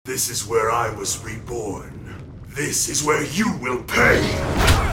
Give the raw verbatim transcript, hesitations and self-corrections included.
This is where I was reborn. This is where you will pay!